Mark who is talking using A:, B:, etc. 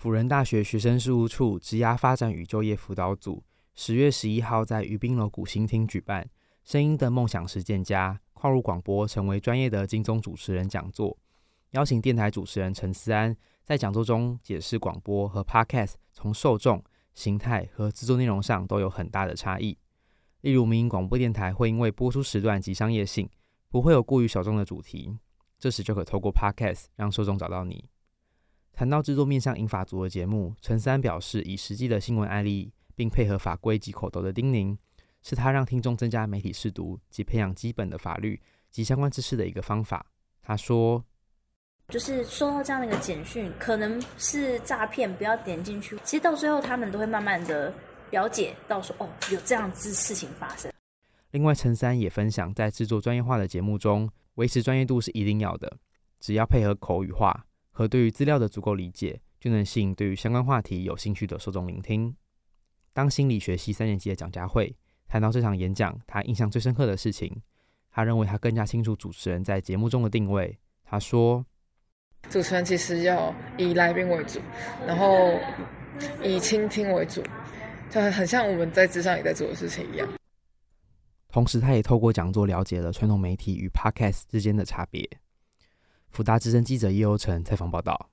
A: 辅仁大学学生事务处职涯发展与就业辅导组10月11号在于宾楼古新厅举办声音的梦想实践家跨入广播成为专业的金钟主持人讲座，邀请电台主持人陈思安在讲座中解释广播和 Podcast 从受众、形态和制作内容上都有很大的差异。例如民营广播电台会因为播出时段及商业性，不会有过于小众的主题，这时就可透过 Podcast 让受众找到你。谈到制作面向银发族的节目，陈思安表示，以实际的新闻案例并配合法规及口头的叮咛，是他让听众增加媒体识读及培养基本的法律及相关知识的一个方法。他说，
B: 就是收到这样的一个简讯，可能是诈骗，不要点进去。其实到最后，他们都会慢慢的了解到说，有这样子事情发生。
A: 另外，陈思安也分享，在制作专业化的节目中，维持专业度是一定要的，只要配合口语化和对于资料的足够理解，就能吸引对于相关话题有兴趣的受众聆听。当心理学系3年级的蒋佳慧谈到这场演讲，他印象最深刻的事情，他认为他更加清楚主持人在节目中的定位。他说，
C: 主持人其实要以来宾为主，然后以倾听为主，就很像我们在职场也在做的事情一样。
A: 同时他也透过讲座了解了传统媒体与 Podcast 之间的差别。辅大资深记者叶欧成采访报道。